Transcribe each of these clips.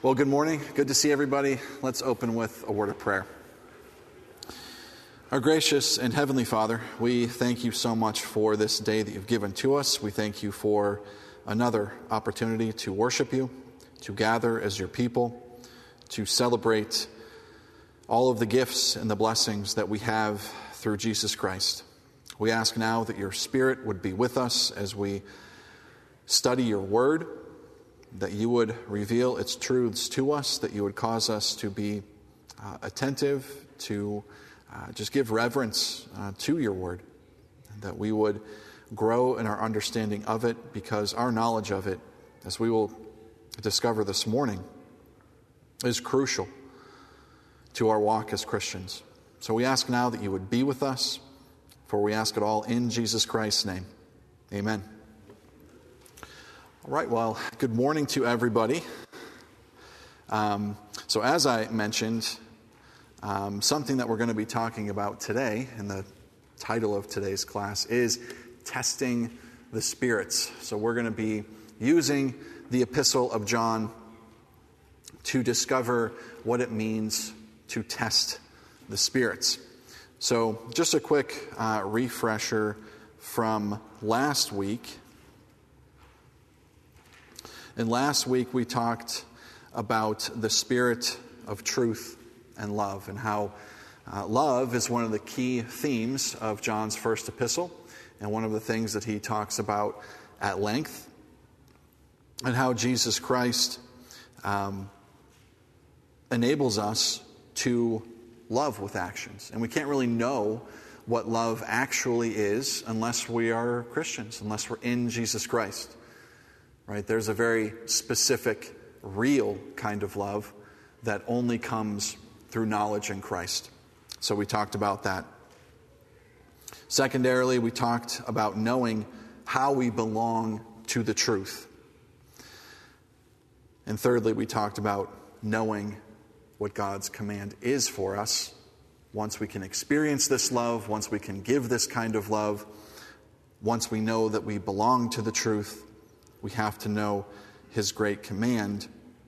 Well, good morning. Good to see everybody. Let's open with a word of prayer. Our gracious and heavenly Father, we thank you so much for this day that you've given to us. We thank you for another opportunity to worship you, to gather as your people, to celebrate all of the gifts and the blessings that we have through Jesus Christ. We ask now that your Spirit would be with us as we study your word, that you would reveal its truths to us, that you would cause us to be attentive, to just give reverence to your word, that we would grow in our understanding of it, because our knowledge of it, as we will discover this morning, is crucial to our walk as Christians. So we ask now that you would be with us, for we ask it all in Jesus Christ's name. Amen. All right, well, good morning to everybody. So as I mentioned, something that we're going to be talking about today, and the title of today's class is Testing the Spirits. So we're going to be using the Epistle of John to discover what it means to test the spirits. So just a quick refresher from last week. And last week we talked about the spirit of truth and love, and how love is one of the key themes of John's first epistle, and one of the things that he talks about at length, and how Jesus Christ enables us to love with actions. And we can't really know what love actually is unless we are Christians, unless we're in Jesus Christ. Right? There's a very specific, real kind of love that only comes through knowledge in Christ. So we talked about that. Secondarily, we talked about knowing how we belong to the truth. And thirdly, we talked about knowing what God's command is for us. Once we can experience this love, once we can give this kind of love, once we know that we belong to the truth, we have to know his great command.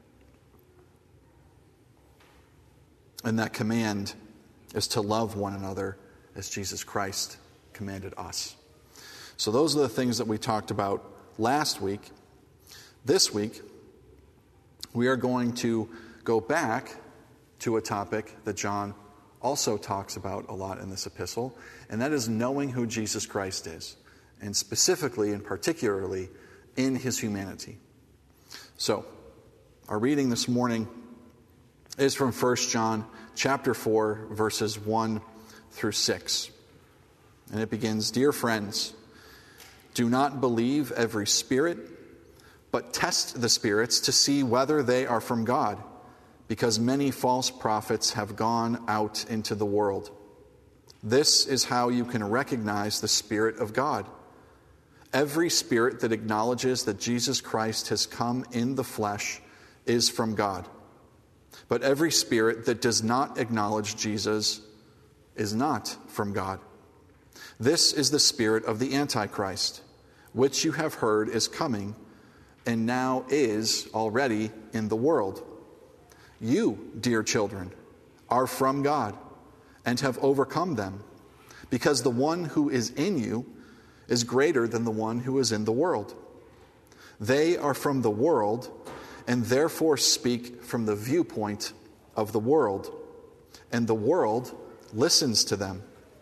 And that command is to love one another as Jesus Christ commanded us. So those are the things that we talked about last week. This week, we are going to go back to a topic that John also talks about a lot in this epistle, and that is knowing who Jesus Christ is, and specifically and particularly in his humanity. So, our reading this morning is from 1 John chapter 4, verses 1 through 6. And it begins, "Dear friends, do not believe every spirit, but test the spirits to see whether they are from God, because many false prophets have gone out into the world. This is how you can recognize the Spirit of God. Every spirit that acknowledges that Jesus Christ has come in the flesh is from God. But every spirit that does not acknowledge Jesus is not from God. This is the spirit of the Antichrist, which you have heard is coming, and now is already in the world. You, dear children, are from God and have overcome them, because the one who is in you is greater than the one who is in the world. They are from the world and therefore speak from the viewpoint of the world, and the world listens to them.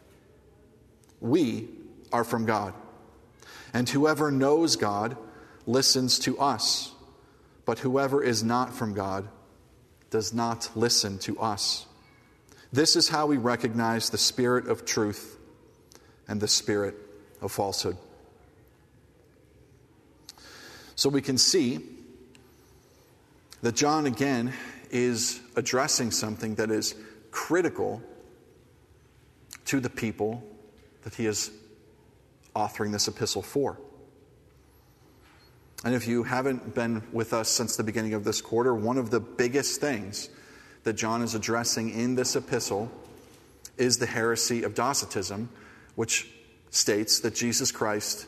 We are from God, and whoever knows God listens to us, but whoever is not from God does not listen to us. This is how we recognize the spirit of truth and the spirit of falsehood." So we can see that John again is addressing something that is critical to the people that he is authoring this epistle for. And if you haven't been with us since the beginning of this quarter, one of the biggest things that John is addressing in this epistle is the heresy of Docetism, which states that Jesus Christ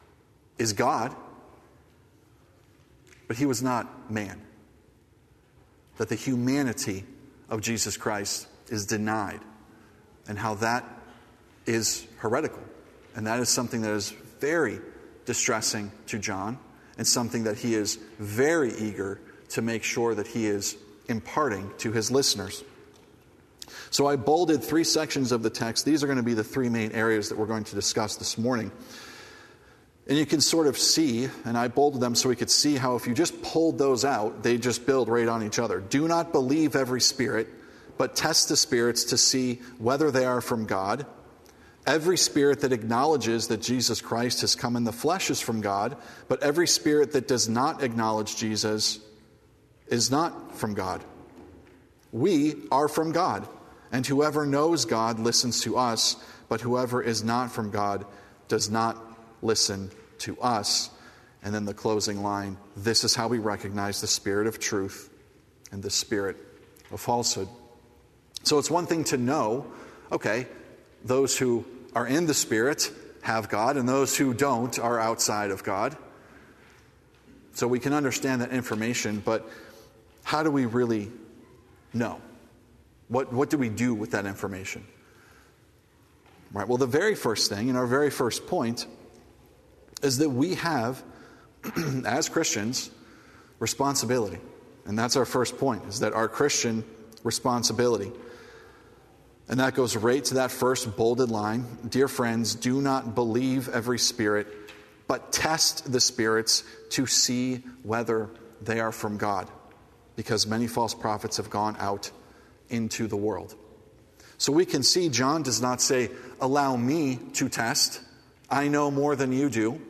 is God, but he was not man. that the humanity of Jesus Christ is denied, and how that is heretical. And that is something that is very distressing to John, and something that he is very eager to make sure that he is imparting to his listeners. So I bolded 3 sections of the text. These are going to be the 3 main areas that we're going to discuss this morning. And you can sort of see, and I bolded them so we could see how if you just pulled those out, they just build right on each other. Do not believe every spirit, but test the spirits to see whether they are from God. Every spirit that acknowledges that Jesus Christ has come in the flesh is from God, but every spirit that does not acknowledge Jesus is not from God. We are from God, and whoever knows God listens to us, but whoever is not from God does not listen to us. And then the closing line, this is how we recognize the spirit of truth and the spirit of falsehood. So it's one thing to know, okay, those who are in the Spirit have God, and those who don't are outside of God. So we can understand that information, but how do we really know? What do we do with that information? Right. Well, the very first thing, and our very first point, is that we have, as Christians, responsibility. And that's our first point, is that our Christian responsibility. And that goes right to that first bolded line. Dear friends, do not believe every spirit, but test the spirits to see whether they are from God, because many false prophets have gone out into the world. So we can see John does not say, allow me to test. I know more than you do.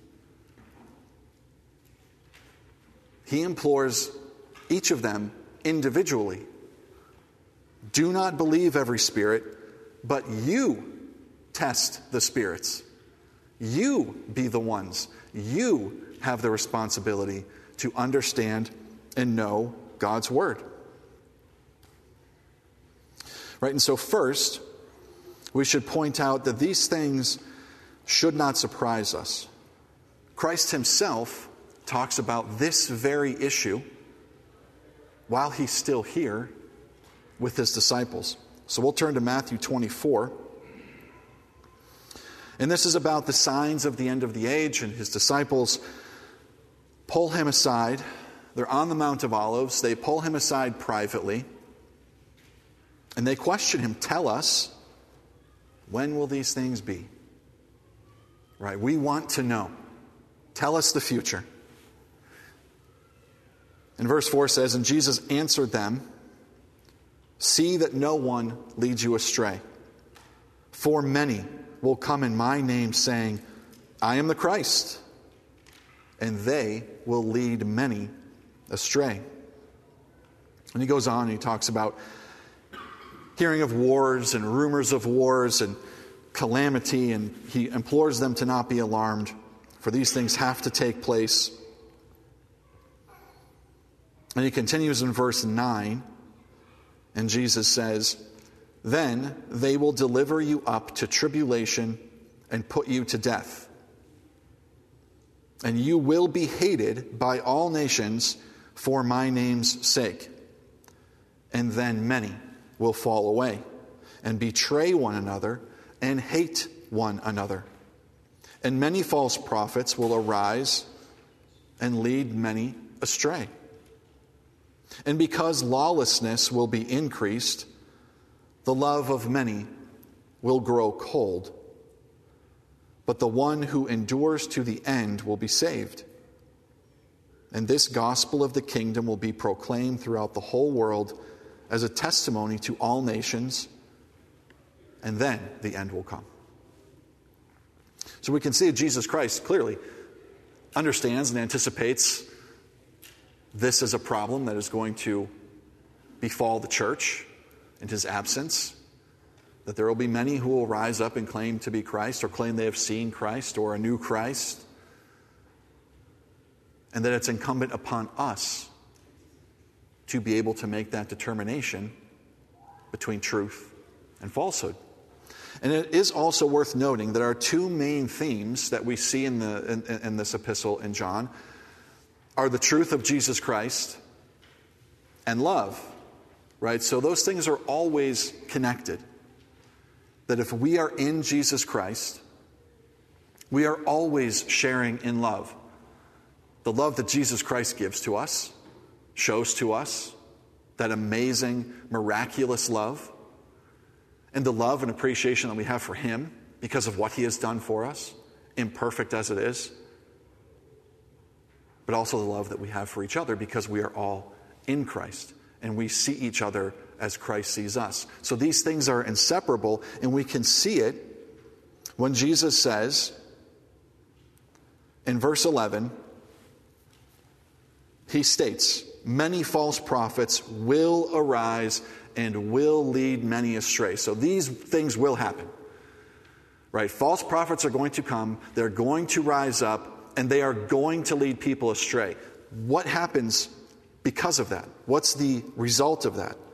He implores each of them individually. Do not believe every spirit, but you test the spirits. You be the ones. You have the responsibility to understand and know God's word. Right, and so first, we should point out that these things should not surprise us. Christ himself talks about this very issue while he's still here with his disciples. So we'll turn to Matthew 24. And this is about the signs of the end of the age, and his disciples pull him aside. They're on the Mount of Olives. They pull him aside privately. And they question him, tell us, when will these things be? Right? We want to know. Tell us the future. And verse 4 says, and Jesus answered them, see that no one leads you astray. For many will come in my name saying, I am the Christ. And they will lead many astray. And he goes on and he talks about hearing of wars and rumors of wars and calamity. And he implores them to not be alarmed, for these things have to take place. And he continues in verse 9. And Jesus says, then they will deliver you up to tribulation and put you to death. And you will be hated by all nations for my name's sake. And then many will fall away and betray one another and hate one another. And many false prophets will arise and lead many astray. And because lawlessness will be increased, the love of many will grow cold. But the one who endures to the end will be saved. And this gospel of the kingdom will be proclaimed throughout the whole world as a testimony to all nations, and then the end will come. So we can see that Jesus Christ clearly understands and anticipates this is a problem that is going to befall the church in his absence, that there will be many who will rise up and claim to be Christ, or claim they have seen Christ or a new Christ, and that it's incumbent upon us to be able to make that determination between truth and falsehood. And it is also worth noting that our two main themes that we see in this epistle in John are the truth of Jesus Christ and love, right? So those things are always connected. That if we are in Jesus Christ, we are always sharing in love. The love that Jesus Christ gives to us, shows to us, that amazing, miraculous love, and the love and appreciation that we have for Him because of what He has done for us, imperfect as it is, but also the love that we have for each other because we are all in Christ and we see each other as Christ sees us. So these things are inseparable, and we can see it when Jesus says in verse 11, He states, many false prophets will arise and will lead many astray. So these things will happen. Right? False prophets are going to come, they're going to rise up, and they are going to lead people astray. What happens because of that? What's the result of that?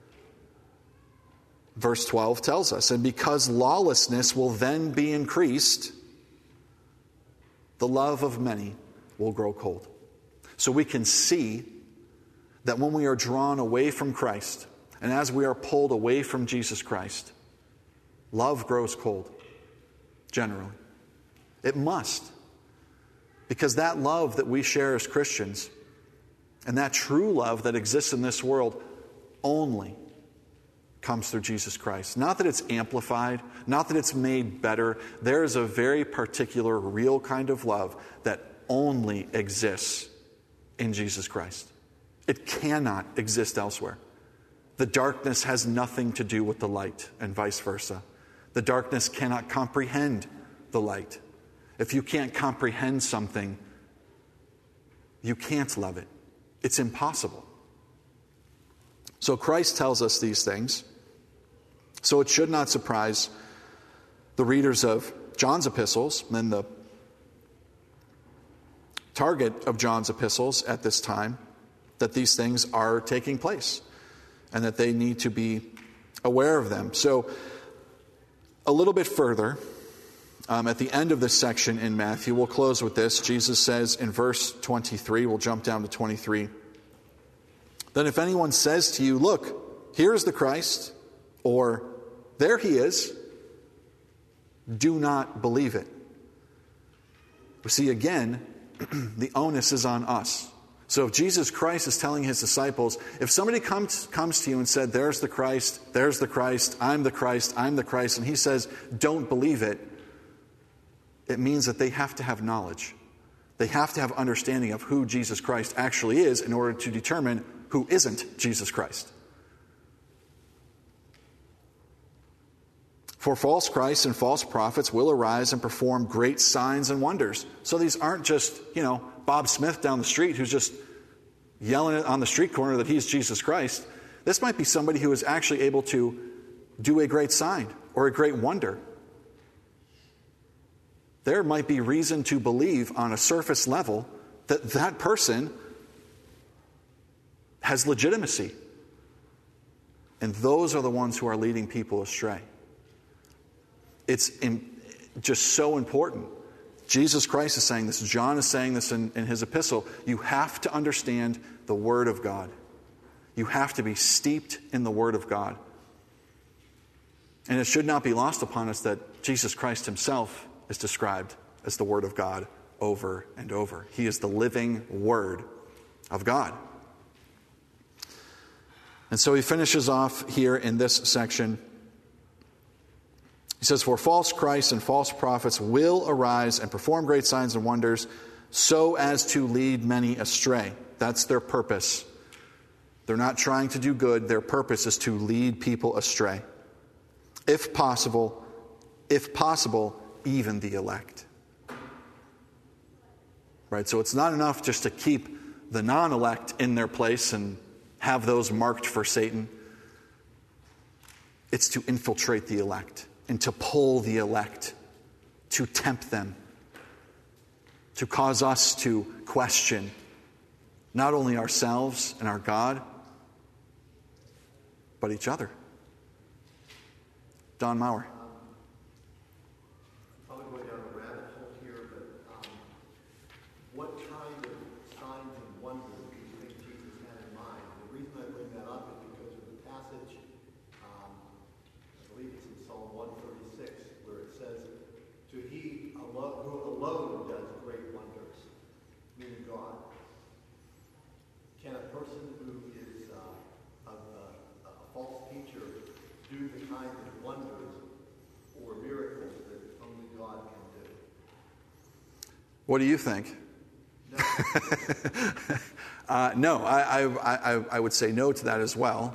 Verse 12 tells us, and because lawlessness will then be increased, the love of many will grow cold. So we can see that when we are drawn away from Christ, and as we are pulled away from Jesus Christ, love grows cold, generally. It must. Because that love that we share as Christians, and that true love that exists in this world, only comes through Jesus Christ. Not that it's amplified, not that it's made better. There is a very particular, real kind of love that only exists in Jesus Christ. It cannot exist elsewhere. The darkness has nothing to do with the light, and vice versa. The darkness cannot comprehend the light. If you can't comprehend something, you can't love it. It's impossible. So Christ tells us these things. So it should not surprise the readers of John's epistles and the target of John's epistles at this time that these things are taking place and that they need to be aware of them. So a little bit further, at the end of this section in Matthew, we'll close with this. Jesus says in verse 23, we'll jump down to 23, then if anyone says to you, look, here's the Christ, or there He is, do not believe it. We see again, the onus is on us. So if Jesus Christ is telling His disciples, if somebody comes to you and said, there's the Christ, I'm the Christ, and He says, don't believe it, it means that they have to have knowledge. They have to have understanding of who Jesus Christ actually is in order to determine who isn't Jesus Christ. For false Christs and false prophets will arise and perform great signs and wonders. So these aren't just, Bob Smith down the street who's just yelling on the street corner that he's Jesus Christ. This might be somebody who is actually able to do a great sign or a great wonder. There might be reason to believe on a surface level that that person has legitimacy. And those are the ones who are leading people astray. It's just so important. Jesus Christ is saying this. John is saying this in his epistle. You have to understand the Word of God. You have to be steeped in the Word of God. And it should not be lost upon us that Jesus Christ Himself is described as the Word of God over and over. He is the living Word of God. And so he finishes off here in this section. He says, for false Christs and false prophets will arise and perform great signs and wonders so as to lead many astray. That's their purpose. They're not trying to do good. Their purpose is to lead people astray. If possible, even the elect. Right? So it's not enough just to keep the non-elect in their place and have those marked for Satan. It's to infiltrate the elect and to pull the elect, to tempt them, to cause us to question not only ourselves and our God, but each other. Don Maurer. Probably going down a rabbit hole here, but what kind of signs and wonders do you think Jesus had in mind? The reason I What do you think? No, I would say no to that as well.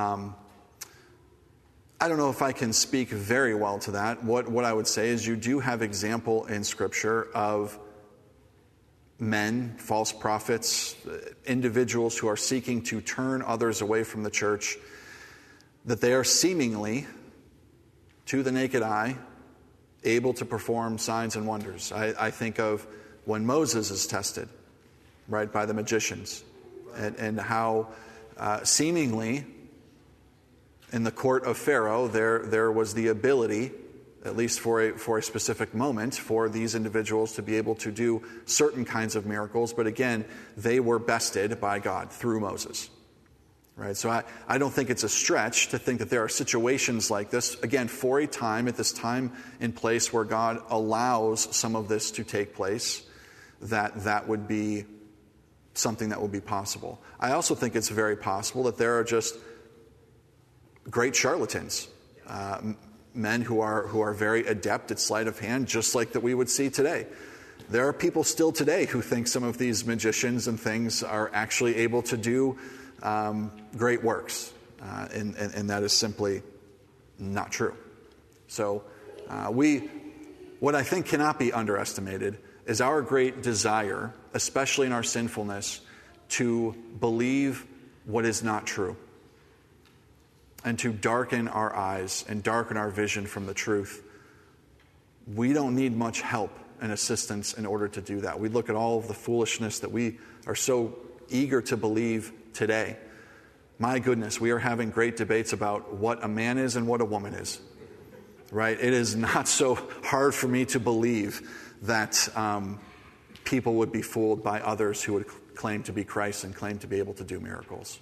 I don't know if I can speak very well to that. What I would say is you do have example in Scripture of men, false prophets, individuals who are seeking to turn others away from the church, that they are seemingly, to the naked eye, able to perform signs and wonders. I think of when Moses is tested, right, by the magicians, and how seemingly in the court of Pharaoh there was the ability, at least for a specific moment, for these individuals to be able to do certain kinds of miracles. But again, they were bested by God through Moses. Right? So I don't think it's a stretch to think that there are situations like this, again, for a time, at this time and place where God allows some of this to take place, that would be something that would be possible. I also think it's very possible that there are just great charlatans, men who are very adept at sleight of hand, just like that we would see today. There are people still today who think some of these magicians and things are actually able to do great works, and that is simply not true. So what I think cannot be underestimated is our great desire, especially in our sinfulness, to believe what is not true, and to darken our eyes and darken our vision from the truth. We don't need much help and assistance in order to do that. We look at all of the foolishness that we are so eager to believe today. My goodness, we are having great debates about what a man is and what a woman is. Right? It is not so hard for me to believe that people would be fooled by others who would claim to be Christ and claim to be able to do miracles.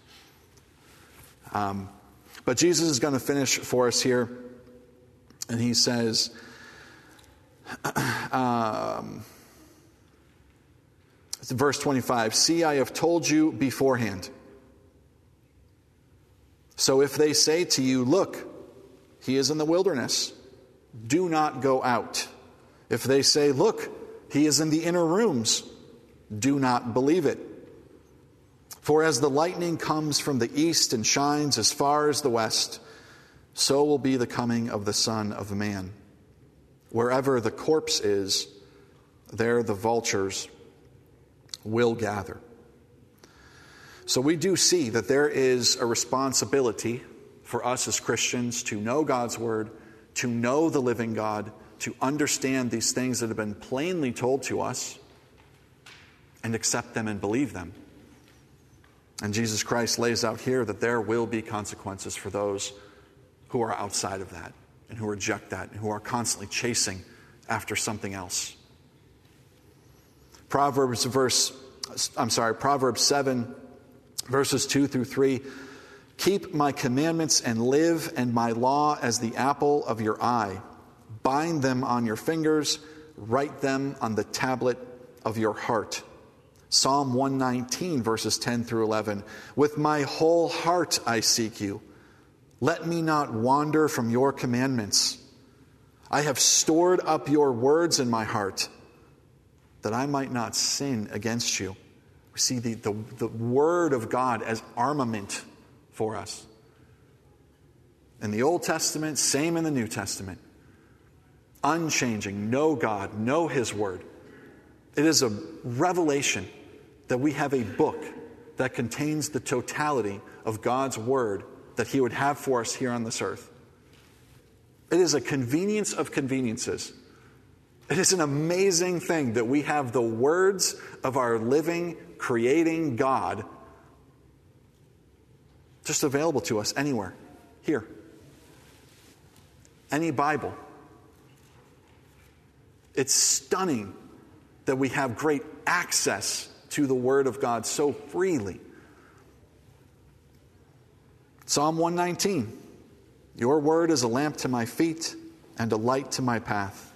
But Jesus is going to finish for us here, and he says, verse 25, "See, I have told you beforehand. So if they say to you, 'Look, he is in the wilderness,' do not go out. If they say, 'Look, he is in the inner rooms,' do not believe it. For as the lightning comes from the east and shines as far as the west, so will be the coming of the Son of Man. Wherever the corpse is, there the vultures will gather." So we do see that there is a responsibility for us as Christians to know God's Word, to know the living God, to understand these things that have been plainly told to us, and accept them and believe them. And Jesus Christ lays out here that there will be consequences for those who are outside of that and who reject that and who are constantly chasing after something else. Proverbs 7, verses 2 through 3. "Keep my commandments and live, and my law as the apple of your eye. Bind them on your fingers, write them on the tablet of your heart." Psalm 119, verses 10 through 11. "With my whole heart I seek you. Let me not wander from your commandments. I have stored up your words in my heart, that I might not sin against you." We see the Word of God as armament for us. In the Old Testament, same in the New Testament. Unchanging, know God, know His Word. It is a revelation that we have a book that contains the totality of God's Word that He would have for us here on this earth. It is a convenience of conveniences. It is an amazing thing that we have the words of our living, creating God just available to us anywhere, here. Any Bible. It's stunning that we have great access to the Word of God so freely. Psalm 119, "Your word is a lamp to my feet and a light to my path."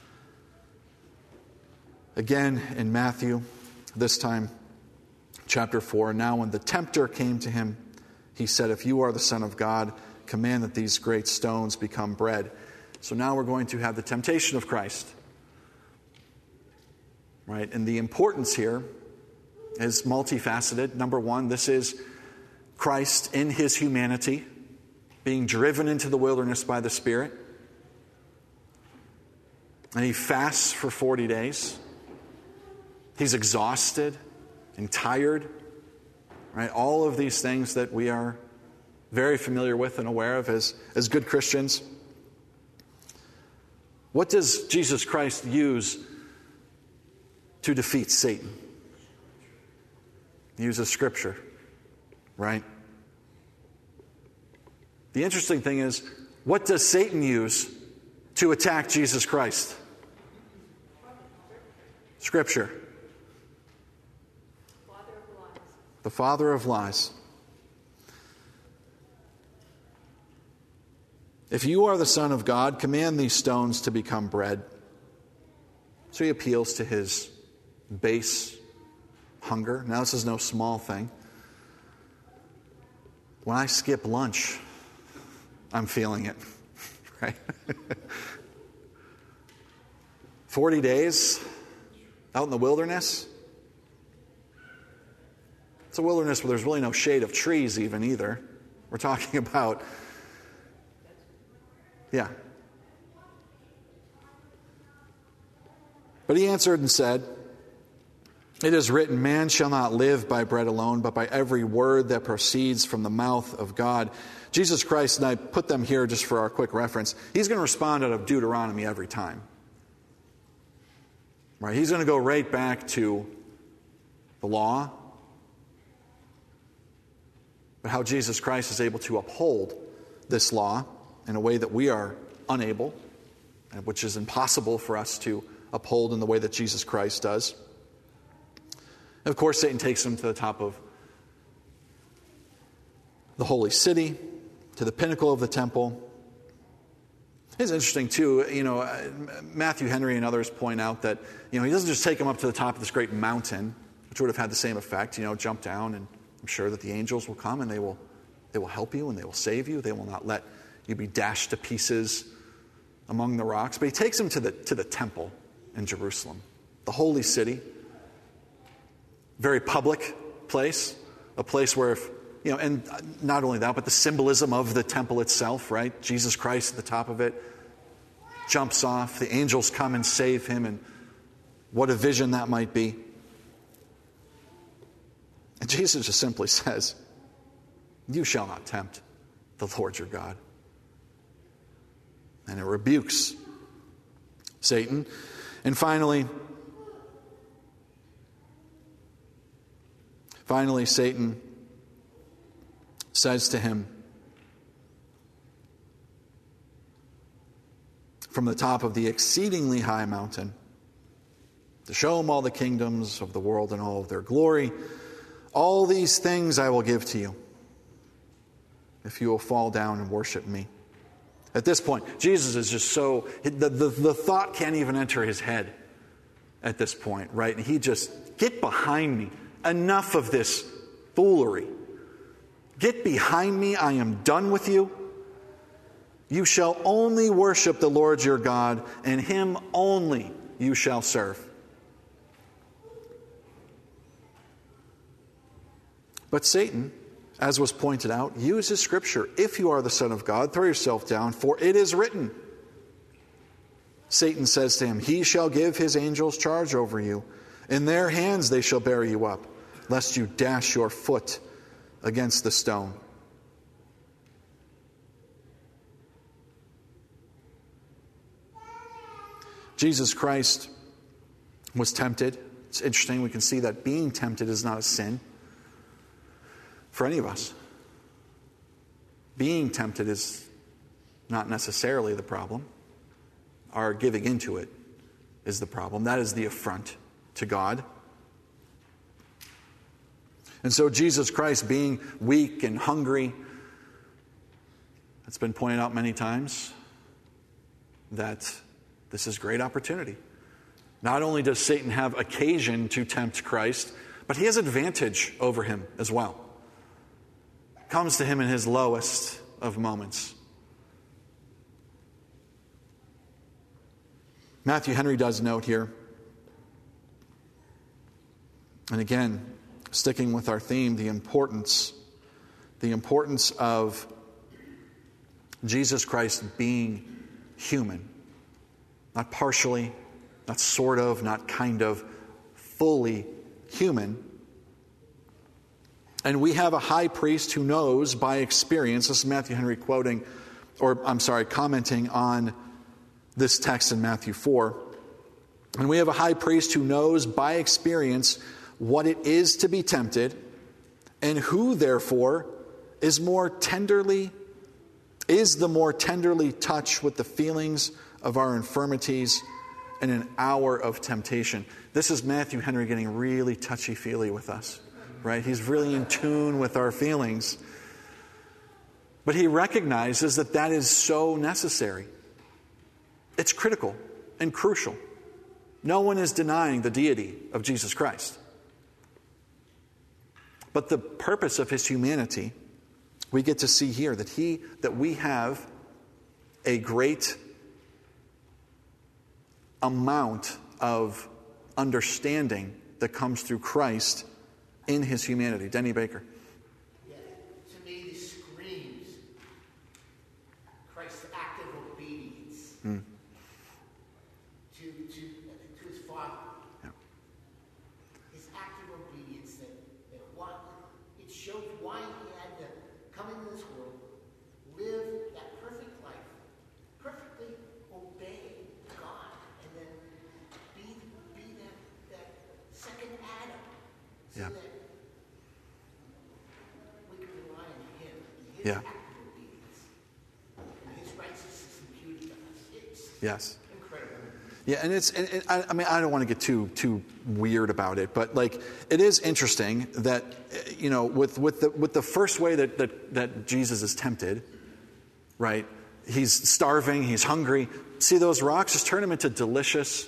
Again in Matthew, this time chapter 4, "Now when the tempter came to him, he said, 'If you are the Son of God, command that these great stones become bread.'" So now we're going to have the temptation of Christ. right? And the importance here is multifaceted. Number one, this is Christ in his humanity being driven into the wilderness by the Spirit. And he fasts for 40 days. He's exhausted and tired. Right? All of these things that we are very familiar with and aware of as good Christians. What does Jesus Christ use to defeat Satan? He uses Scripture, right? The interesting thing is, what does Satan use to attack Jesus Christ? Scripture. The father of lies. If you are the Son of God, command these stones to become bread. So he appeals to his base hunger. Now, this is no small thing. When I skip lunch, I'm feeling it, right? 40 days out in the wilderness. It's a wilderness where there's really no shade of trees even either. We're talking about, yeah. But he answered and said, "It is written, man shall not live by bread alone, but by every word that proceeds from the mouth of God." Jesus Christ, and I put them here just for our quick reference, he's going to respond out of Deuteronomy every time. Right? He's going to go right back to the law, but how Jesus Christ is able to uphold this law in a way that we are unable, and which is impossible for us to uphold in the way that Jesus Christ does. And of course, Satan takes him to the top of the holy city, to the pinnacle of the temple. It's interesting, too, Matthew Henry and others point out that, he doesn't just take him up to the top of this great mountain, which would have had the same effect, jump down, and I'm sure that the angels will come and they will help you and they will save you. They will not let you be dashed to pieces among the rocks. But he takes him to the temple in Jerusalem, the holy city, very public place, a place where and not only that, but the symbolism of the temple itself, right? Jesus Christ at the top of it jumps off. The angels come and save him, and what a vision that might be. And Jesus just simply says, "You shall not tempt the Lord your God." And it rebukes Satan. And finally, Satan says to him from the top of the exceedingly high mountain, to show him all the kingdoms of the world and all of their glory, "All these things I will give to you, if you will fall down and worship me." At this point, Jesus is just so, the thought can't even enter his head at this point, right? And he just, "Get behind me. Enough of this foolery. Get behind me. I am done with you. You shall only worship the Lord your God, and him only you shall serve." But Satan, as was pointed out, uses Scripture. "If you are the Son of God, throw yourself down, for it is written." Satan says to him, "He shall give his angels charge over you. In their hands they shall bear you up, lest you dash your foot against the stone." Jesus Christ was tempted. It's interesting, we can see that being tempted is not a sin for any of us. Being tempted is not necessarily the problem. Our giving into it is the problem. That is the affront to God. And so Jesus Christ, being weak and hungry, it's been pointed out many times that this is great opportunity. Not only does Satan have occasion to tempt Christ, but he has advantage over him as well. Comes to him in his lowest of moments. Matthew Henry does note here And again, sticking with our theme, the importance of Jesus Christ being human. Not partially, not sort of, not kind of, fully human. And we have a high priest who knows by experience, this is Matthew Henry commenting on this text in Matthew 4. And we have a high priest who knows by experience what it is to be tempted, and who therefore is the more tenderly touched with the feelings of our infirmities in an hour of temptation. This is Matthew Henry getting really touchy-feely with us, right? He's really in tune with our feelings. But he recognizes that that is so necessary. It's critical and crucial. No one is denying the deity of Jesus Christ. But the purpose of his humanity, we get to see here that we have a great amount of understanding that comes through Christ in his humanity. Denny Baker. Yeah, to me, this screams Christ's active obedience to his Father. Yeah. His active obedience that it shows why he had to come into this world, live that perfect life, perfectly obey God, and then be that second Adam, so Yeah. that we can rely on him and his Yeah. active obedience, and his righteousness imputed to us. It's Yes. incredible. Yeah, and I don't want to get too weird about it, but like it is interesting that with the first way that Jesus is tempted, right? He's starving, he's hungry. See those rocks? Just turn them into delicious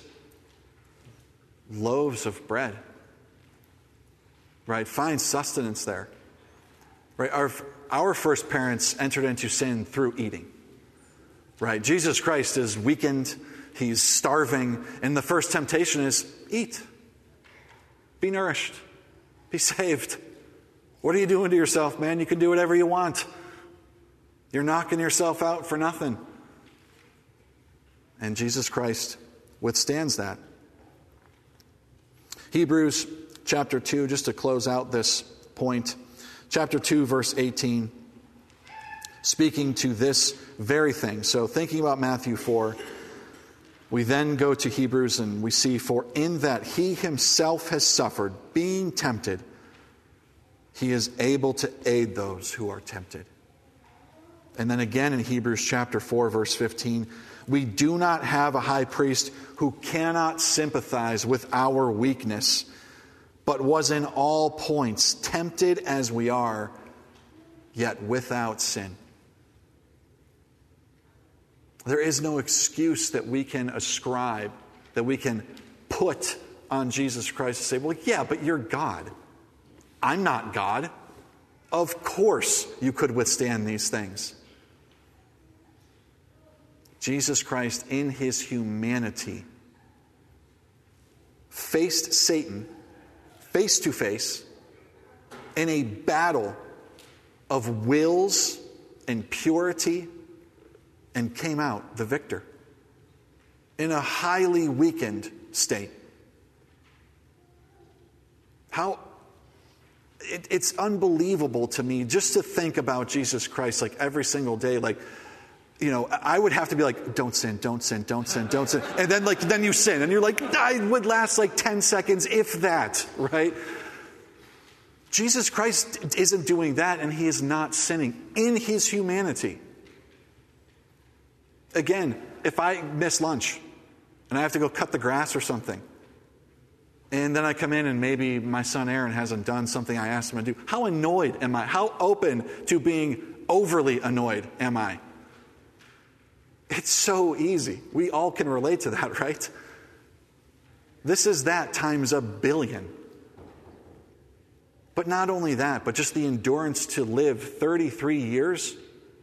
loaves of bread. Right? Find sustenance there. Right? Our first parents entered into sin through eating. Right? Jesus Christ is weakened. He's starving. And the first temptation is eat. Be nourished. Be saved. What are you doing to yourself, man? You can do whatever you want. You're knocking yourself out for nothing. And Jesus Christ withstands that. Hebrews chapter 2, just to close out this point. Chapter 2, verse 18. Speaking to this very thing. So thinking about Matthew 4, we then go to Hebrews and we see, for in that he himself has suffered, being tempted, he is able to aid those who are tempted. And then again in Hebrews chapter 4, verse 15, we do not have a high priest who cannot sympathize with our weakness, but was in all points tempted as we are, yet without sin. There is no excuse that we can ascribe, that we can put on Jesus Christ and say, well, yeah, but you're God. I'm not God. Of course you could withstand these things. Jesus Christ, in his humanity, faced Satan face to face in a battle of wills and purity, and came out the victor in a highly weakened state. It's unbelievable to me just to think about Jesus Christ like every single day, like, I would have to be like, don't sin, don't sin, don't sin, don't sin. And then you sin. And you're like, I would last like 10 seconds, if that, right? Jesus Christ isn't doing that, and he is not sinning in his humanity. Again, if I miss lunch and I have to go cut the grass or something, and then I come in and maybe my son Aaron hasn't done something I asked him to do, how annoyed am I? How open to being overly annoyed am I? It's so easy. We all can relate to that, right? This is that times a billion. But not only that, but just the endurance to live 33 years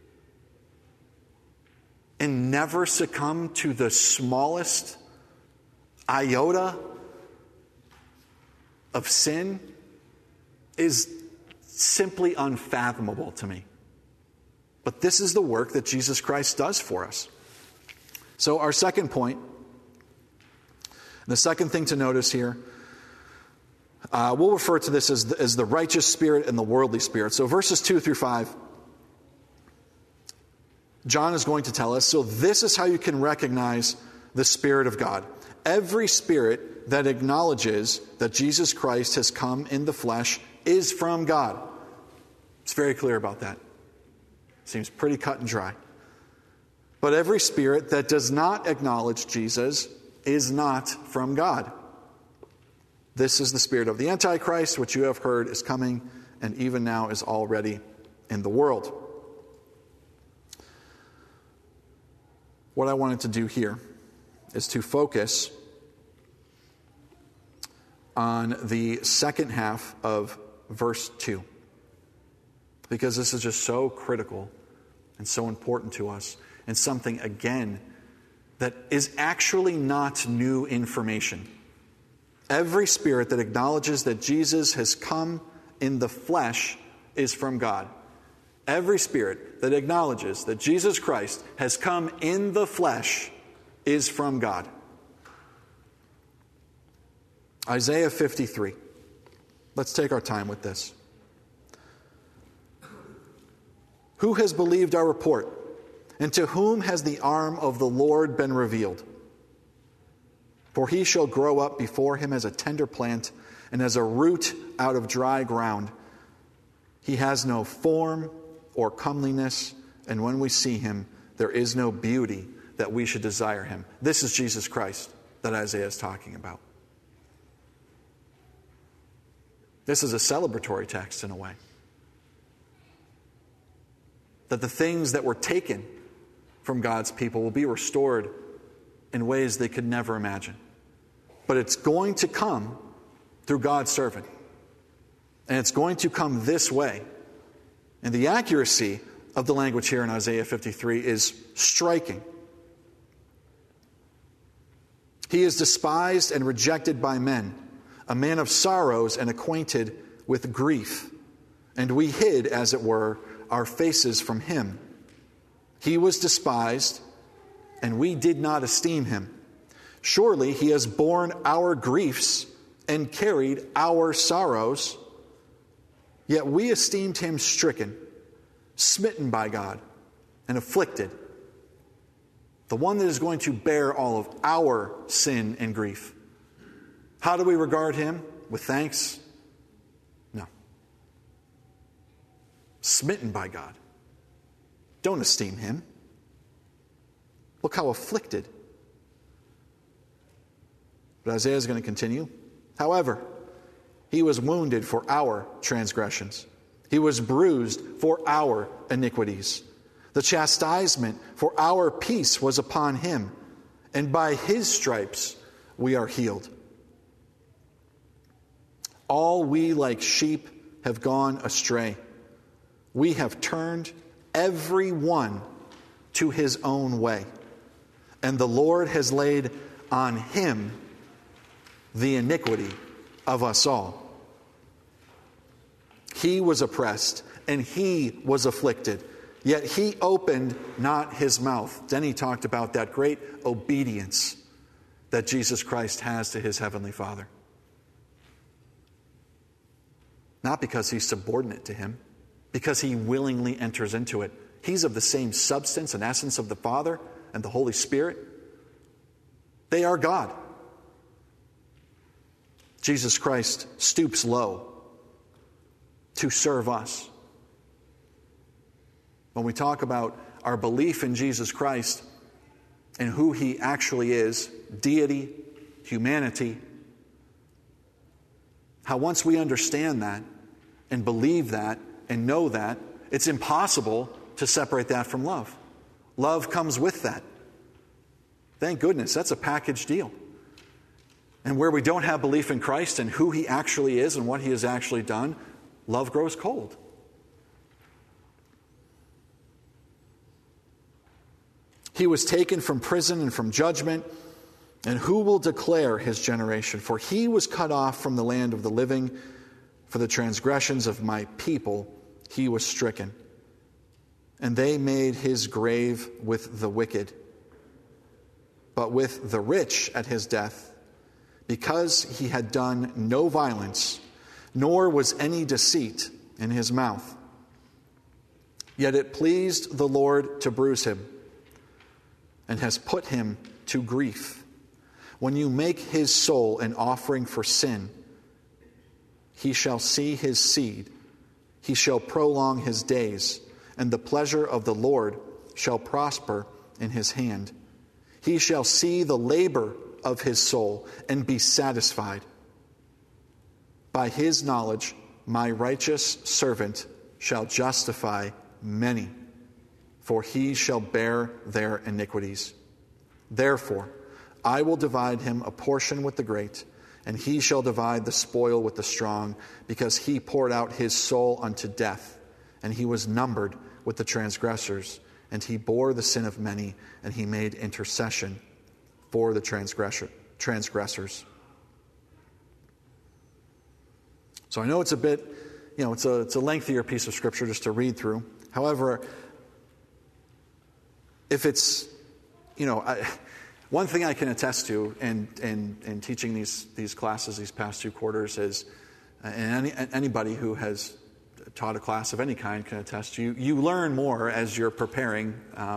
and never succumb to the smallest iota of sin is simply unfathomable to me. But this is the work that Jesus Christ does for us. So our second point, the second thing to notice here, we'll refer to this as the righteous spirit and the worldly spirit. So verses 2 through 5, John is going to tell us, so this is how you can recognize the Spirit of God. Every spirit that acknowledges that Jesus Christ has come in the flesh is from God. It's very clear about that. Seems pretty cut and dry. But every spirit that does not acknowledge Jesus is not from God. This is the spirit of the Antichrist, which you have heard is coming and even now is already in the world. What I wanted to do here is to focus on the second half of verse 2. Because this is just so critical and so important to us. And something, again, that is actually not new information. Every spirit that acknowledges that Jesus has come in the flesh is from God. Every spirit that acknowledges that Jesus Christ has come in the flesh is from God. Isaiah 53. Let's take our time with this. Who has believed our report? And to whom has the arm of the Lord been revealed? For he shall grow up before him as a tender plant and as a root out of dry ground. He has no form or comeliness, and when we see him, there is no beauty that we should desire him. This is Jesus Christ that Isaiah is talking about. This is a celebratory text in a way. That the things that were taken from God's people will be restored in ways they could never imagine. But it's going to come through God's servant. And it's going to come this way. And the accuracy of the language here in Isaiah 53 is striking. He is despised and rejected by men, a man of sorrows and acquainted with grief. And we hid, as it were, our faces from him. He was despised, and we did not esteem him. Surely he has borne our griefs and carried our sorrows. Yet we esteemed him stricken, smitten by God, and afflicted. The one that is going to bear all of our sin and grief. How do we regard him? With thanks? No. Smitten by God. Don't esteem him. Look how afflicted. But Isaiah is going to continue. However, he was wounded for our transgressions. He was bruised for our iniquities. The chastisement for our peace was upon him, and by his stripes we are healed. All we like sheep have gone astray. We have turned every one to his own way, and the Lord has laid on him the iniquity of us all. He was oppressed and he was afflicted, yet he opened not his mouth. Then he talked about that great obedience that Jesus Christ has to his heavenly Father. Not because he's subordinate to him, because he willingly enters into it. He's of the same substance and essence of the Father and the Holy Spirit. They are God. Jesus Christ stoops low to serve us. When we talk about our belief in Jesus Christ and who he actually is, deity, humanity, how once we understand that and believe that and know that, it's impossible to separate that from love. Love comes with that. Thank goodness, that's a package deal. And where we don't have belief in Christ and who he actually is and what he has actually done, love grows cold. He was taken from prison and from judgment. And who will declare his generation? For he was cut off from the land of the living. For the transgressions of my people he was stricken. And they made his grave with the wicked, but with the rich at his death, because he had done no violence, nor was any deceit in his mouth. Yet it pleased the Lord to bruise him, and has put him to grief. When you make his soul an offering for sin, he shall see his seed, he shall prolong his days, and the pleasure of the Lord shall prosper in his hand. He shall see the labor of his soul and be satisfied. By his knowledge, my righteous servant shall justify many, for he shall bear their iniquities. Therefore, I will divide him a portion with the great, and he shall divide the spoil with the strong, because he poured out his soul unto death, and he was numbered with the transgressors, and he bore the sin of many, and he made intercession for the transgressors. So I know it's a bit, it's a lengthier piece of scripture just to read through. However, if it's, one thing I can attest to in teaching these classes these past 2 quarters is, and anybody who has taught a class of any kind can attest, you learn more as you're preparing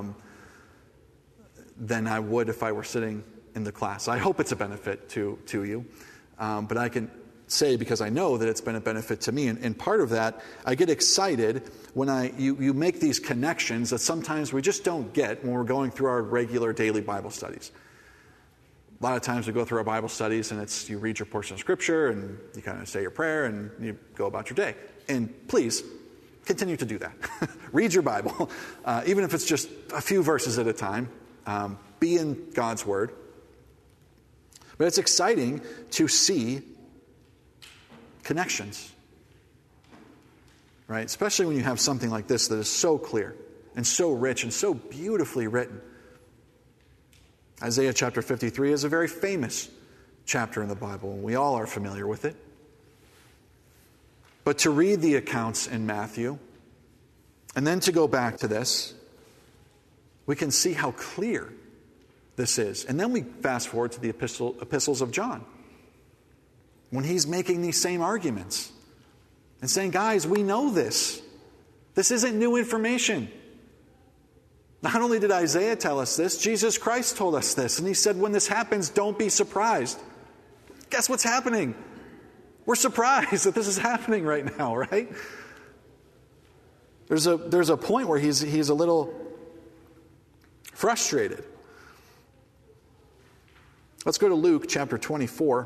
than I would if I were sitting in the class. I hope it's a benefit to you, but I can say, because I know that it's been a benefit to me, and part of that, I get excited when you make these connections that sometimes we just don't get when we're going through our regular daily Bible studies. A lot of times we go through our Bible studies and you read your portion of Scripture and you kind of say your prayer and you go about your day. And please, continue to do that. Read your Bible, even if it's just a few verses at a time. Be in God's Word. But it's exciting to see connections, right? Especially when you have something like this that is so clear and so rich and so beautifully written. Isaiah chapter 53 is a very famous chapter in the Bible, and we all are familiar with it. But to read the accounts in Matthew, and then to go back to this, we can see how clear this is. And then we fast forward to the epistles of John, when he's making these same arguments and saying, guys, we know this. This isn't new information. Not only did Isaiah tell us this, Jesus Christ told us this. And he said, when this happens, don't be surprised. Guess what's happening? We're surprised that this is happening right now, right? There's a point where he's a little frustrated. Let's go to Luke chapter 24.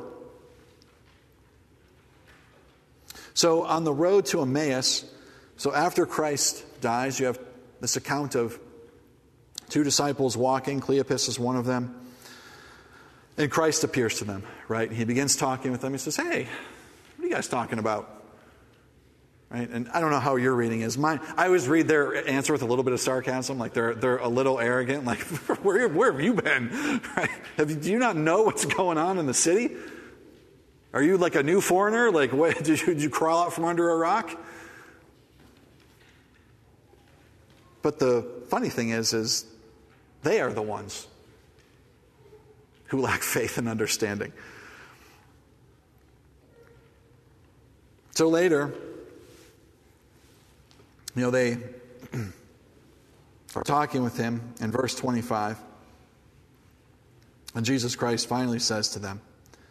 So on the road to Emmaus, so after Christ dies, you have this account of 2 disciples walking. Cleopas is one of them. And Christ appears to them, right? He begins talking with them. He says, hey, what are you guys talking about? Right? And I don't know how your reading is. Mine, I always read their answer with a little bit of sarcasm, like they're a little arrogant, like, where have you been? Right? Do you not know what's going on in the city? Are you like a new foreigner? Like, what, did you crawl out from under a rock? But the funny thing is they are the ones who lack faith and understanding. So later, they are talking with him in verse 25. And Jesus Christ finally says to them,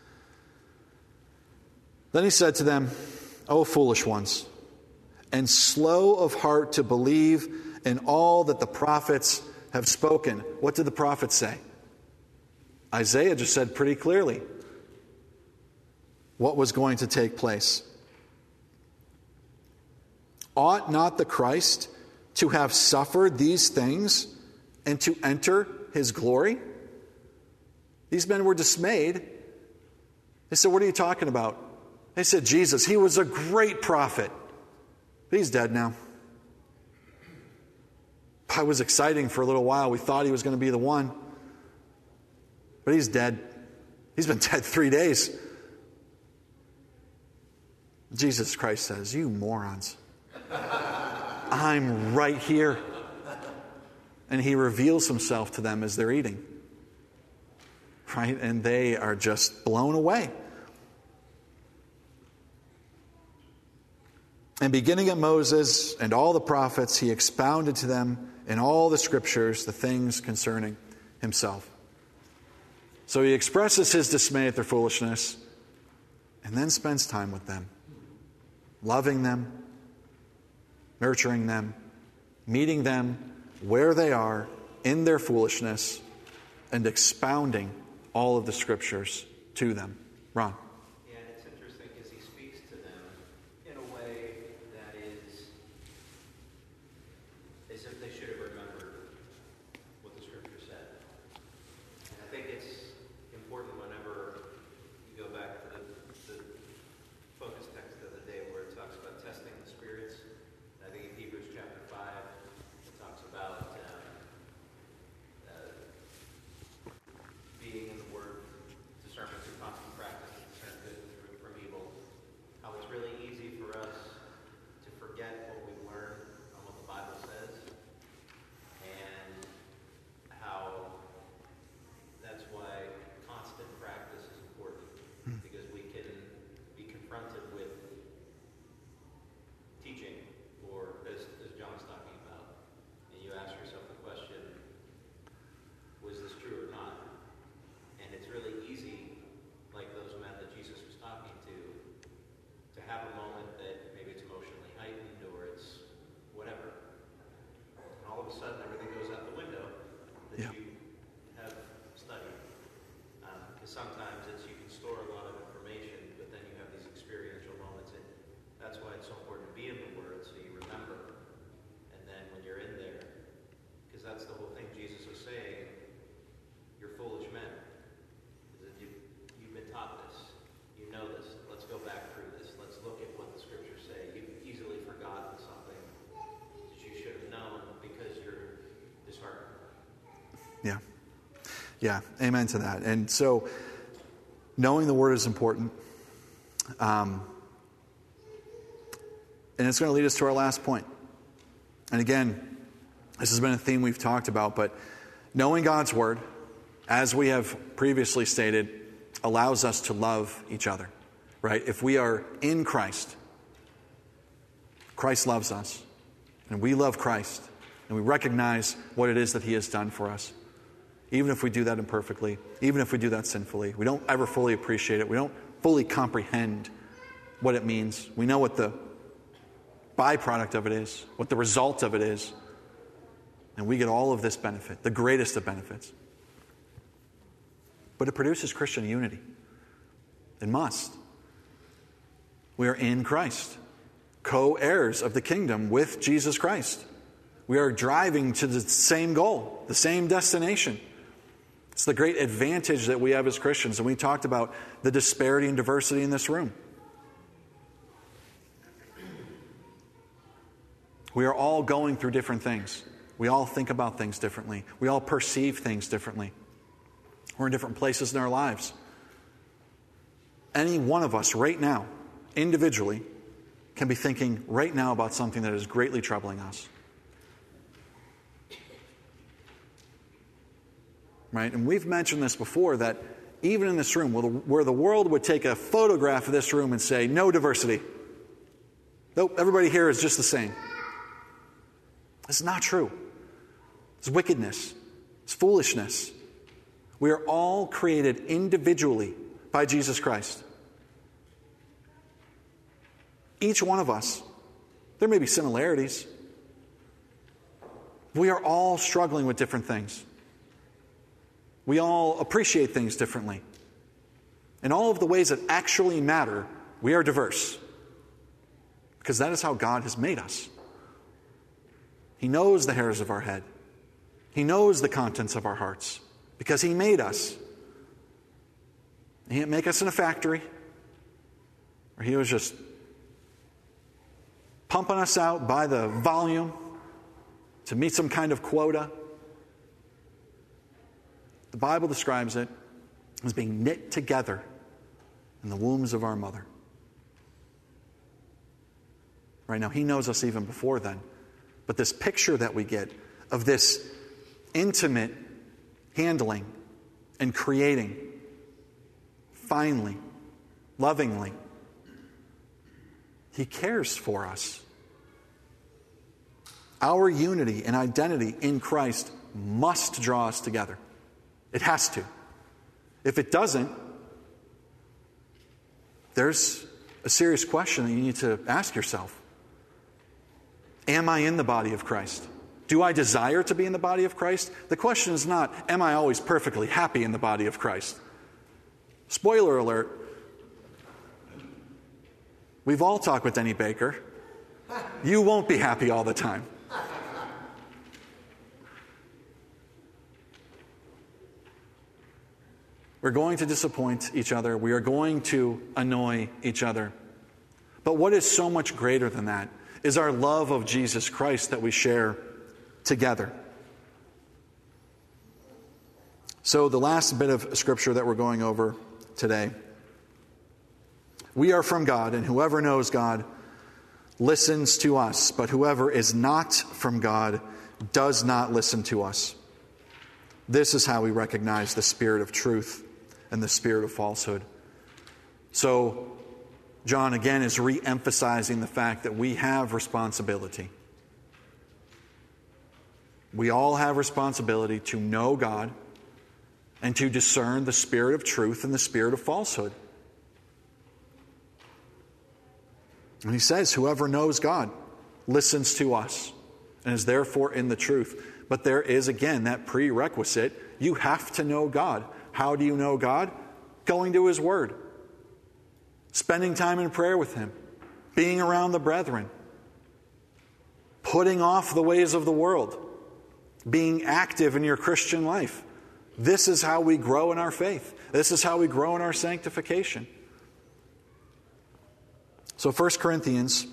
then he said to them, O foolish ones, and slow of heart to believe in all that the prophets have spoken. What did the prophets say? Isaiah just said pretty clearly what was going to take place. Ought not the Christ to have suffered these things and to enter his glory? These men were dismayed. They said, what are you talking about? They said, Jesus, he was a great prophet, but he's dead now. It was exciting for a little while. We thought he was going to be the one, but he's dead. He's been dead 3 days. Jesus Christ says, you morons. I'm right here. And he reveals himself to them as they're eating. Right? And they are just blown away. And beginning at Moses and all the prophets, he expounded to them in all the scriptures the things concerning himself. So he expresses his dismay at their foolishness and then spends time with them, loving them, nurturing them, meeting them where they are in their foolishness, and expounding all of the scriptures to them. Ron. Yeah, and it's interesting because he speaks to them in a way that is as if they should have remembered what the scripture said. And I think it's important whenever you go back to the focus text of the day where it talks about testing the spirits. I think in Hebrews chapter 5, it talks about being in the Word, discernment through constant practice, discern good from evil. How it's really easy for us to forget what we've learned on what the Bible says, and how that's why constant practice is important, because we can be confronted with teaching, or as John's talking about, and you ask yourself the question, was this true or not? And it's really easy, like those men that Jesus was talking to have a moment that maybe it's emotionally heightened or it's whatever. And all of a sudden everything goes out the window that you have studied. Because sometimes you can store a lot of information, but then you have these experiential moments. And that's why it's so important to be in the Word so you remember. And then when you're in there, because that's the whole thing Jesus was saying, you're foolish men. You've been taught this. You know this. Let's go back through this. Let's look at what the scriptures say. You've easily forgotten something that you should have known because you're disheartened. Yeah. Yeah. Amen to that. And so, knowing the Word is important. And it's going to lead us to our last point. And again, this has been a theme we've talked about, but knowing God's Word, as we have previously stated, allows us to love each other, right? If we are in Christ, Christ loves us, and we love Christ, and we recognize what it is that he has done for us. Even if we do that imperfectly, even if we do that sinfully, we don't ever fully appreciate it. We don't fully comprehend what it means. We know what the byproduct of it is, what the result of it is, and we get all of this benefit, the greatest of benefits. But it produces Christian unity. It must. We are in Christ, co-heirs of the kingdom with Jesus Christ. We are driving to the same goal, the same destination. It's the great advantage that we have as Christians. And we talked about the disparity and diversity in this room. We are all going through different things. We all think about things differently. We all perceive things differently. We're in different places in our lives. Any one of us right now, individually, can be thinking right now about something that is greatly troubling us. Right? And we've mentioned this before, that even in this room, where the world would take a photograph of this room and say, no diversity. Nope, everybody here is just the same. It's not true. It's wickedness. It's foolishness. We are all created individually by Jesus Christ. Each one of us, there may be similarities. We are all struggling with different things. We all appreciate things differently. In all of the ways that actually matter, we are diverse. Because that is how God has made us. He knows the hairs of our head. He knows the contents of our hearts. Because he made us. He didn't make us in a factory. Or he was just pumping us out by the volume to meet some kind of quota. The Bible describes it as being knit together in the wombs of our mother. Right now, he knows us even before then. But this picture that we get of this intimate handling and creating, finely, lovingly, he cares for us. Our unity and identity in Christ must draw us together. It has to. If it doesn't, there's a serious question that you need to ask yourself. Am I in the body of Christ? Do I desire to be in the body of Christ? The question is not, am I always perfectly happy in the body of Christ? Spoiler alert, we've all talked with Denny Baker. You won't be happy all the time. We're going to disappoint each other. We are going to annoy each other. But what is so much greater than that is our love of Jesus Christ that we share together. So the last bit of scripture that we're going over today. We are from God, and whoever knows God listens to us, but whoever is not from God does not listen to us. This is how we recognize the spirit of truth and the spirit of falsehood. So John again is re-emphasizing the fact that we have responsibility. We all have responsibility to know God and to discern the spirit of truth and the spirit of falsehood. And he says, whoever knows God listens to us and is therefore in the truth. But there is, again, that prerequisite. You have to know God. How do you know God? Going to His Word. Spending time in prayer with Him. Being around the brethren. Putting off the ways of the world. Being active in your Christian life. This is how we grow in our faith. This is how we grow in our sanctification. So 1 Corinthians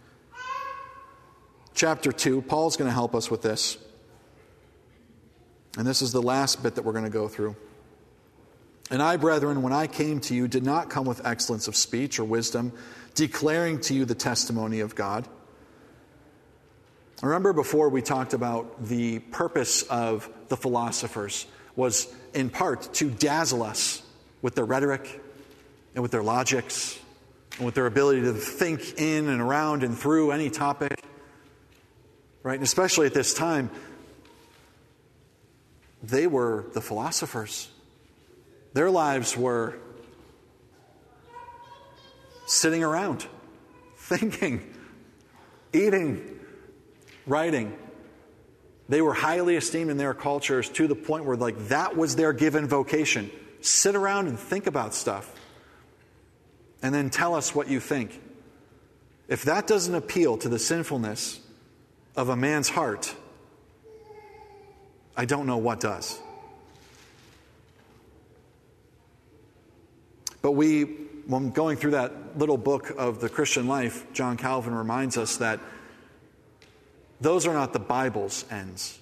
chapter 2, Paul's going to help us with this. And this is the last bit that we're going to go through. And I, brethren, when I came to you, did not come with excellence of speech or wisdom, declaring to you the testimony of God. Remember before we talked about the purpose of the philosophers was in part to dazzle us with their rhetoric and with their logics and with their ability to think in and around and through any topic. Right? And especially at this time, they were the philosophers. Their lives were sitting around, thinking, eating, writing. They were highly esteemed in their cultures to the point where that was their given vocation. Sit around and think about stuff. And then tell us what you think. If that doesn't appeal to the sinfulness of a man's heart, I don't know what does. But when going through that little book of the Christian life, John Calvin reminds us that those are not the Bible's ends.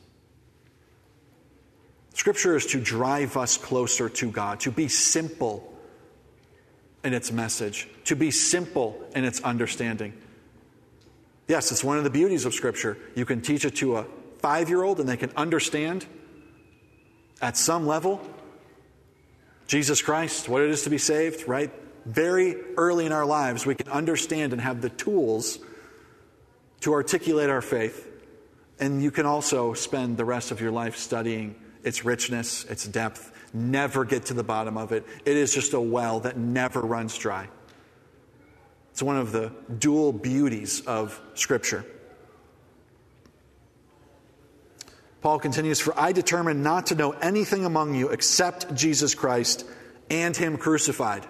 Scripture is to drive us closer to God, to be simple in its message, to be simple in its understanding. Yes, it's one of the beauties of Scripture. You can teach it to a 5-year-old and they can understand at some level Jesus Christ, what it is to be saved, right? Very early in our lives, we can understand and have the tools to articulate our faith. And you can also spend the rest of your life studying its richness, its depth, never get to the bottom of it. It is just a well that never runs dry. It's one of the dual beauties of Scripture. Paul continues, "For I determined not to know anything among you except Jesus Christ and Him crucified.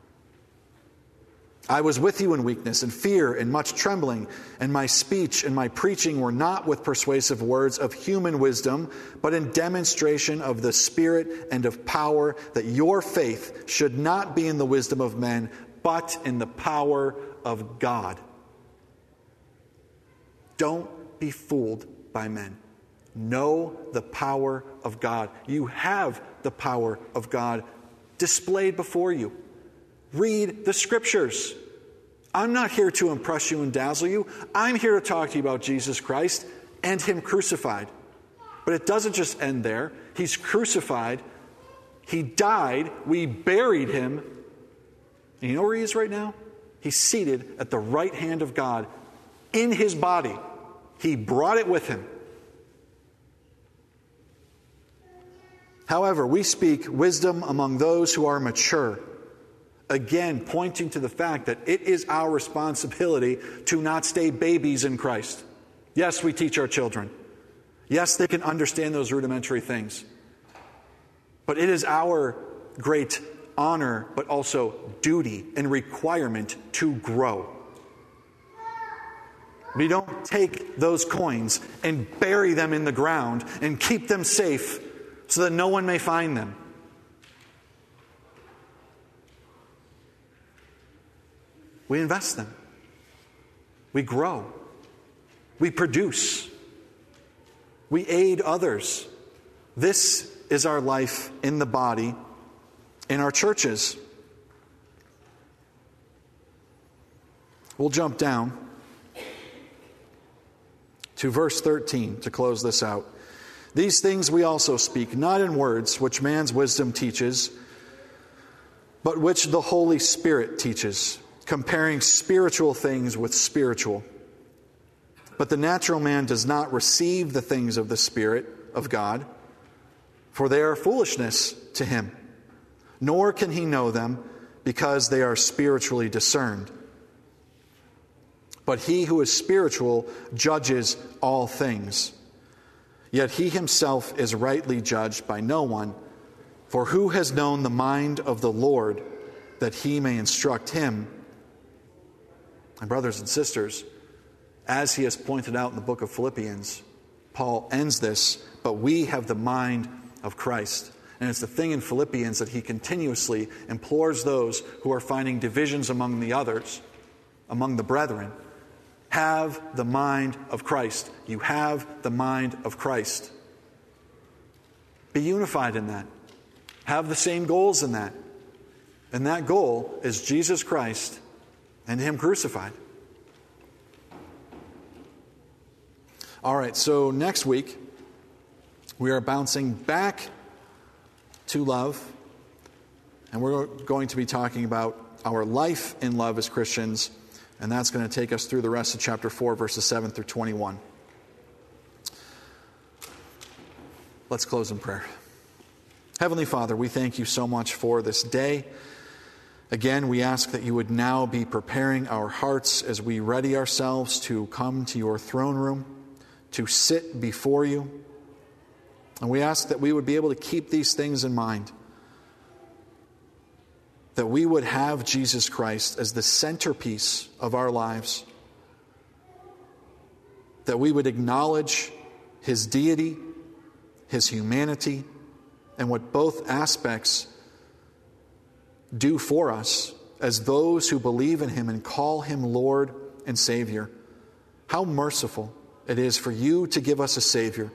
I was with you in weakness and fear and much trembling, and my speech and my preaching were not with persuasive words of human wisdom, but in demonstration of the Spirit and of power, that your faith should not be in the wisdom of men, but in the power of God." Don't be fooled by men. Know the power of God. You have the power of God displayed before you. Read the Scriptures. I'm not here to impress you and dazzle you. I'm here to talk to you about Jesus Christ and Him crucified. But it doesn't just end there. He's crucified. He died. We buried Him. And you know where He is right now? He's seated at the right hand of God in His body. He brought it with Him. However, we speak wisdom among those who are mature. Again, pointing to the fact that it is our responsibility to not stay babies in Christ. Yes, we teach our children. Yes, they can understand those rudimentary things. But it is our great honor, but also duty and requirement to grow. We don't take those coins and bury them in the ground and keep them safe so that no one may find them. We invest them. We grow. We produce. We aid others. This is our life in the body, in our churches. We'll jump down to verse 13 to close this out. These things we also speak, not in words which man's wisdom teaches, but which the Holy Spirit teaches, comparing spiritual things with spiritual. But the natural man does not receive the things of the Spirit of God, for they are foolishness to him, nor can he know them, because they are spiritually discerned. But he who is spiritual judges all things. Yet he himself is rightly judged by no one. For who has known the mind of the Lord, that he may instruct him? And brothers and sisters, as he has pointed out in the book of Philippians, Paul ends this, but we have the mind of Christ. And it's the thing in Philippians that he continuously implores those who are finding divisions among the others, among the brethren. Have the mind of Christ. You have the mind of Christ. Be unified in that. Have the same goals in that. And that goal is Jesus Christ and Him crucified. All right, so next week we are bouncing back to love, and we're going to be talking about our life in love as Christians, and that's going to take us through the rest of chapter 4, verses 7 through 21. Let's close in prayer. Heavenly Father, we thank you so much for this day. Again, we ask that you would now be preparing our hearts as we ready ourselves to come to your throne room, to sit before you. And we ask that we would be able to keep these things in mind. That we would have Jesus Christ as the centerpiece of our lives. That we would acknowledge His deity, His humanity, and what both aspects do for us as those who believe in Him and call Him Lord and Savior. How merciful it is for you to give us a Savior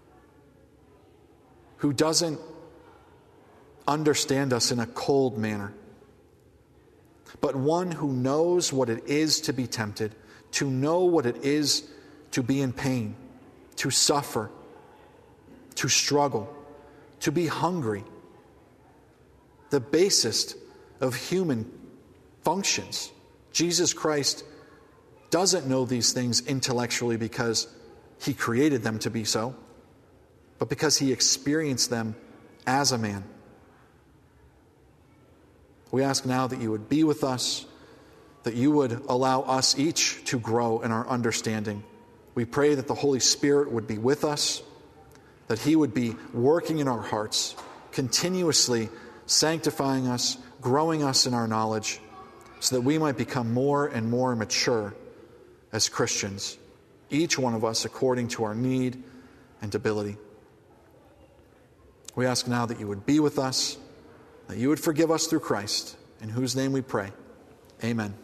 who doesn't understand us in a cold manner, but one who knows what it is to be tempted, to know what it is to be in pain, to suffer, to struggle, to be hungry. The basest of human functions. Jesus Christ doesn't know these things intellectually because He created them to be so, but because He experienced them as a man. We ask now that you would be with us, that you would allow us each to grow in our understanding. We pray that the Holy Spirit would be with us, that He would be working in our hearts, continuously sanctifying us, growing us in our knowledge, so that we might become more and more mature as Christians, each one of us according to our need and ability. We ask now that you would be with us, that you would forgive us through Christ, in whose name we pray. Amen.